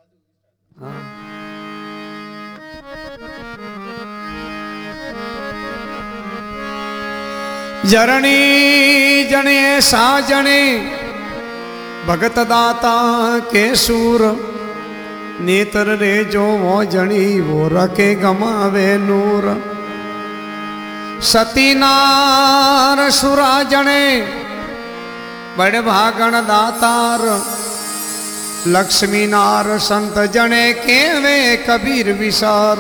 जरणी जने साजने भगत दाता के सूर नेत्र रे जो वो जनी वो रखे गमावे नूर सती नार सुरा जने बड़ भागण दातार लक्ष्मी नार संत जने केवे कबीर विसार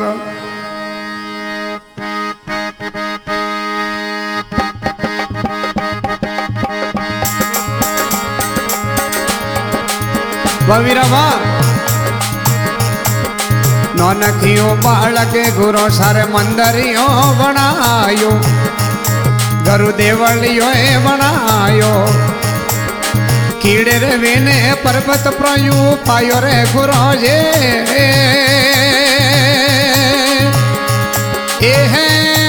बवीरवा नौनखियो बालके गुरु सारे मंदिरियो बनायो गुरु देवलियो बनायो कीड़े रे वेने पर्वत प्रयु पायो रे गुरु जे ए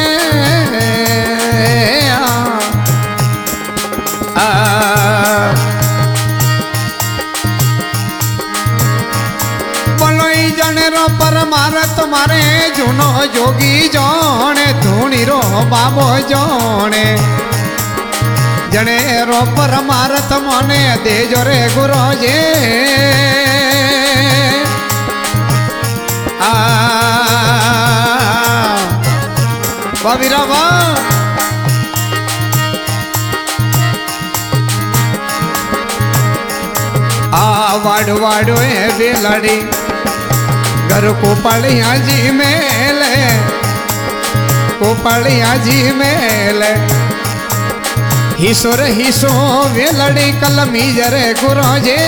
परमार तुम्हारे जुनो जोगी जाने धूनी रो बाबो जाने जने रो परमार तुमने दे जो रे गुरु जे बवीरवा वाड़ वाड़ो है बेलड़ी घर कोपलिया जी मेले कोपलिया जी मेले हिसो रे हिसो वेलड़ी कलमी जरे गुरु जे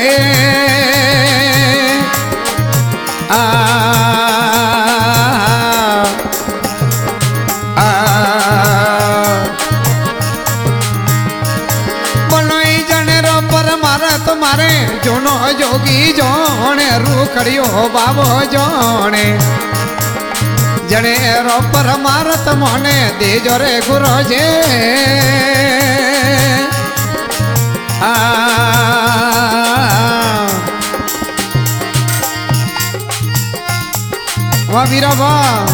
तुम्हारे जोनो जोगी जोने रूखड़ियो बाबो जोने जने रो परमारत मोने दे जो रे गुरु जे वीरवा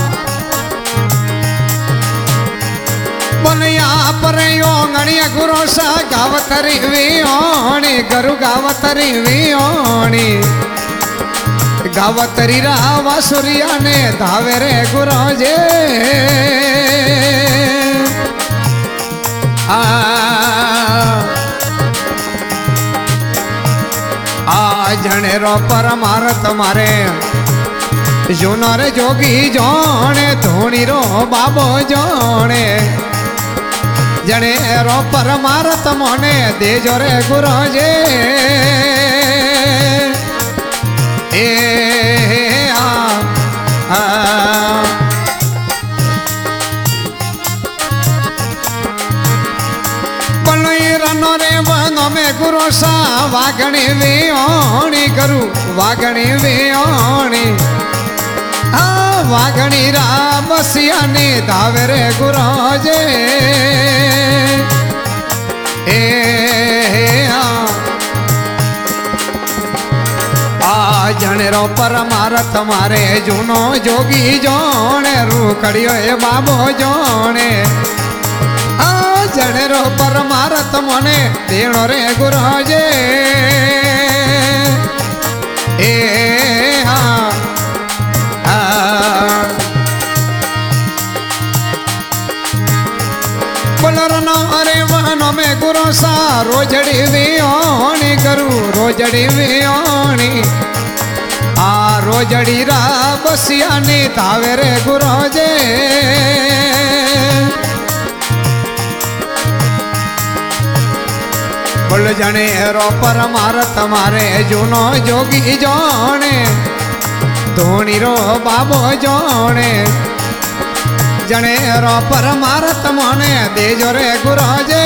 बोलिया पर यो गणिया गुरु सा गावतरी वियोणी गुरु गावतरी वियोणी गावतरी रावा सूर्या ने धावे रे गुरु जे आ जने रो परमारत मारे जोनो रे जोगी जोने धोनी रो बाबो जोने जने रो परमारत मोने दे जो रे गुरु जे ए बनई रनो रे बनो में गुरु सा वागणी वियोणी गुरु वागणी वियोणी वागणी राम सिया ने धावे रे गुरु जे आ जने रो परमारत मारे जुनो जोगी जोने रूखड़ियो ए बाबो जोने आ जने रो परमारत मोने देणो रे गुरु जे अरे वनो में गुरु सा रोजड़ी वियोणी करू रोजड़ी वियोणी आ रोजड़ी रा बसिया ने धावे रे गुरु जे बोल जने रो परमारत मारे जुनो जोगी जोने धोनी रो बाबो जोने जने रो परमारत मोने दे जो रे गुरु जे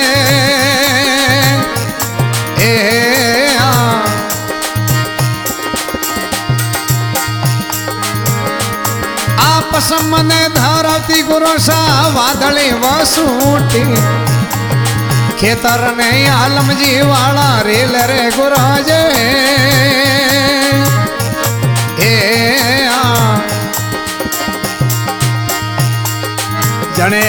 आपस मने धरती गुरु सा वादली वसूटी खेतर ने आलम जी वाला रेल रे गुरु जे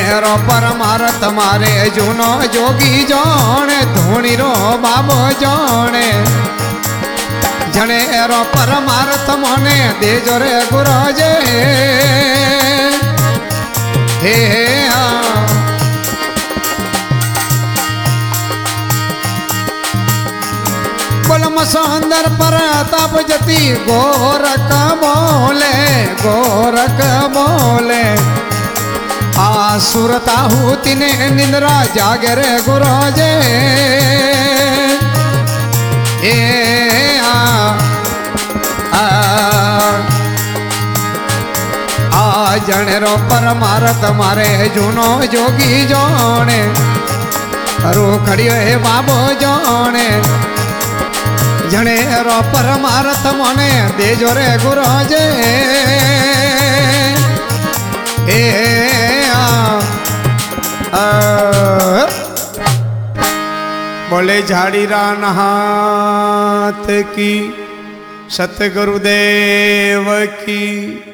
रो परमार्थ मारे जूनो जोगी जाने धोनी रो बाबो जाने जने रो परमार्थ मने देजो रे गुरुजे हे बलम सुंदर प्रताप जती गोरख बोले आ सुरता हूती ने निंद्रा जागे रे गुरुजे ए आ जने रो परमार्थ मारे जूनो जोगी जाने रो खड़ियो हे बाबो जाने जने रो परमार्थ मने देजो रे गुरुजे ए बोले झाड़ीरा नहात की सतगुरुदेव की।